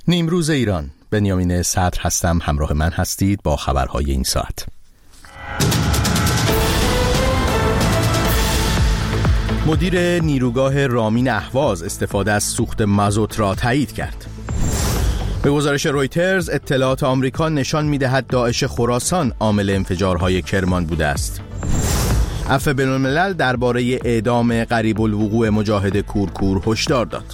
نیمروز ایران، بنیامین صدر هستم. همراه من هستید با خبرهای این ساعت. مدیر نیروگاه رامین اهواز استفاده از سوخت مازوت را تایید کرد. به گزارش رویترز اطلاعات آمریکا نشان می‌دهد داعش خراسان عامل انفجارهای کرمان بوده است. عفو بین‌الملل درباره اعدام قریب الوقوع مجاهد کورکور هشدار داد.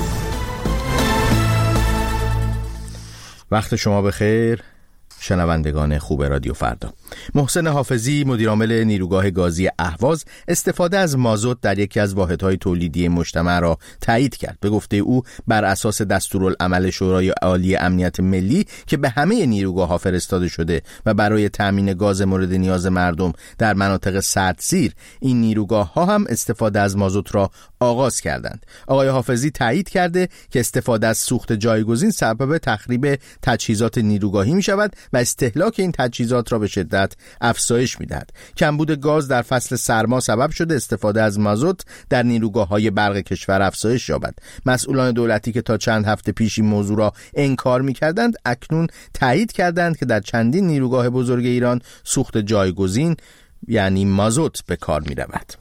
وقت شما بخیر شنوندگان خوب رادیو فردا. محسن حافظی مدیرعامل نیروگاه گازی اهواز استفاده از مازوت در یکی از واحدهای تولیدی مجتمع را تایید کرد. به گفته او بر اساس دستورالعمل شورای عالی امنیت ملی که به همه نیروگاه‌ها فرستاده شده و برای تامین گاز مورد نیاز مردم در مناطق سردسیر، این نیروگاه‌ها هم استفاده از مازوت را آغاز کردند. آقای حافظی تایید کرده که استفاده از سوخت جایگزین سبب تخریب تجهیزات نیروگاهی می‌شود و استهلاک این تجهیزات را به شدت افزایش می‌دهد. کمبود گاز در فصل سرما سبب شده استفاده از مازوت در نیروگاه‌های برق کشور افزایش یابد. مسئولان دولتی که تا چند هفته پیش این موضوع را انکار می‌کردند، اکنون تایید کردند که در چندین نیروگاه بزرگ ایران سوخت جایگزین یعنی مازوت به کار می‌رود.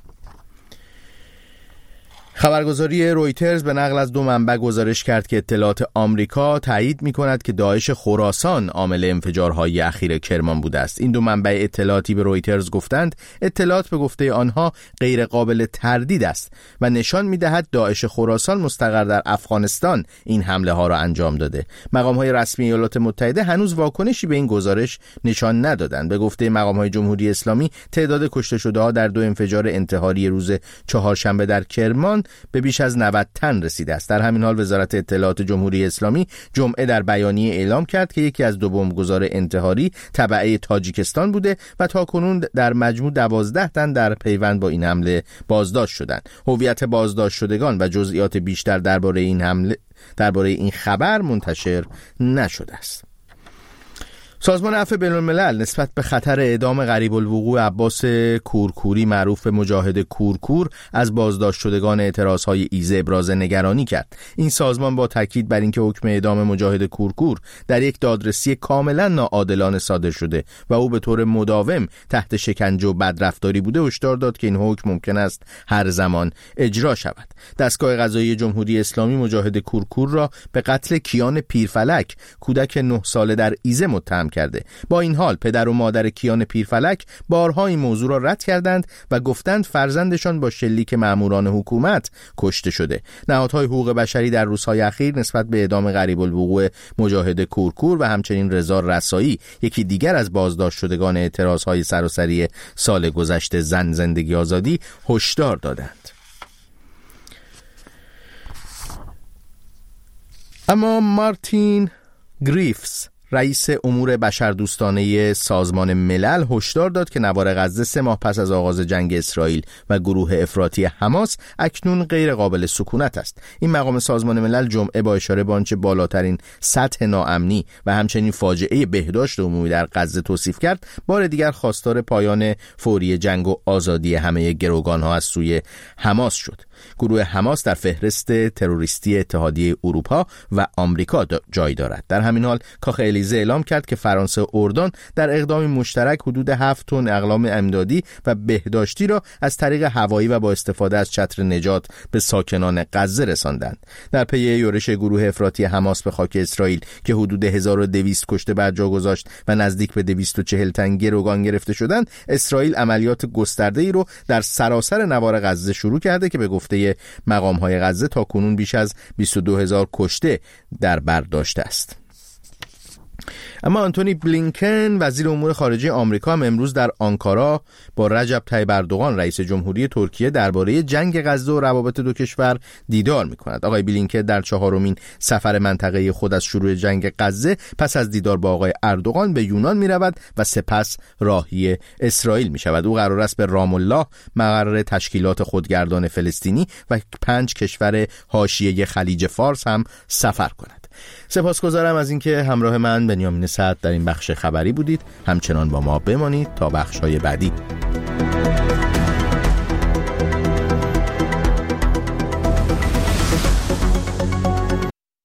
خبرگزاری رویترز به نقل از 2 منبع گزارش کرد که اطلاعات آمریکا تایید می‌کند که داعش خراسان عامل انفجارهای اخیر کرمان بوده است. این 2 منبع اطلاعاتی به رویترز گفتند اطلاعات به گفته آنها غیر قابل تردید است و نشان می‌دهد داعش خراسان مستقر در افغانستان این حمله ها را انجام داده. مقام‌های رسمی ایالات متحده هنوز واکنشی به این گزارش نشان ندادند. به گفته مقام‌های جمهوری اسلامی تعداد کشته شده‌ها در 2 انفجار انتحاری روز چهارشنبه در کرمان به بیش از 90 تن رسیده است. در همین حال وزارت اطلاعات جمهوری اسلامی جمعه در بیانیه اعلام کرد که یکی از 2 بمبگذار انتحاری تبعه تاجیکستان بوده و تاکنون در مجموع 12 تن در پیوند با این حمله بازداشت شدند. هویت بازداشت شدگان و جزئیات بیشتر درباره این خبر منتشر نشده است. سازمان عفو بین‌الملل نسبت به خطر اعدام قریب الوقوع عباس کورکوری معروف به مجاهد کورکور از بازداشت شدگان اعتراضهای ایزه ابراز نگرانی کرد. این سازمان با تاکید بر اینکه حکم اعدام مجاهد کورکور در یک دادرسی کاملا ناعادلانه صادر شده و او به طور مداوم تحت شکنجه و بدرفتاری بوده، هشدار داد که این حکم ممکن است هر زمان اجرا شود. دستگاه قضایی جمهوری اسلامی مجاهد کورکور را به قتل کیان پیرفلک کودک 9 ساله در ایزه متهم کرده. با این حال پدر و مادر کیان پیرفلک بارها این موضوع را رد کردند و گفتند فرزندشان با شلیک ماموران حکومت کشته شده. نهادهای حقوق بشری در روزهای اخیر نسبت به اعدام قریب الوقوع مجاهد کورکور و همچنین رضا رسایی، یکی دیگر از بازداشت شدگان اعتراضهای سراسری سال گذشته زن زندگی آزادی، هشدار دادند. اما مارتین گریفز رئیس امور بشردوستانه سازمان ملل هشدار داد که نوار غزه 3 ماه پس از آغاز جنگ اسرائیل و گروه افراطی حماس اکنون غیر قابل سکونت است. این مقام سازمان ملل جمعه با اشاره به آنچه بالاترین سطح ناامنی و همچنین فاجعه بهداشت عمومی در غزه توصیف کرد، بار دیگر خواستار پایان فوری جنگ و آزادی همه گروگان‌ها از سوی حماس شد. گروه حماس در فهرست تروریستی اتحادیه اروپا و آمریکا جای دارد. در همین حال کاخ الیزه اعلام کرد که فرانسه و اردن در اقدامی مشترک حدود 7 تن اقلام امدادی و بهداشتی را از طریق هوایی و با استفاده از چتر نجات به ساکنان غزه رساندند. در پی یورش گروه افراطی حماس به خاک اسرائیل که حدود 1200 کشته بر جا گذاشت و نزدیک به 240 تن گروگان گرفته شدند، اسرائیل عملیات گسترده‌ای را در سراسر نوار غزه شروع کرده که به گفته مقام‌های غزه تا کنون بیش از 22000 کشته در بر داشته است. اما آنتونی بلینکن وزیر امور خارجه آمریکا هم امروز در آنکارا با رجب طیب اردوغان رئیس جمهوری ترکیه درباره جنگ غزه و روابط 2 کشور دیدار می‌کند. آقای بلینکن در 4مین سفر منطقه‌ای خود از شروع جنگ غزه پس از دیدار با آقای اردوغان به یونان می‌رود و سپس راهی اسرائیل می‌شود. او قرار است به رام الله مقر تشکیلات خودگردان فلسطینی و 5 کشور حاشیه خلیج فارس هم سفر کند. سپاسگزارم از اینکه همراه من بنیامین صدر در این بخش خبری بودید. همچنان با ما بمانید تا بخش‌های بعدی.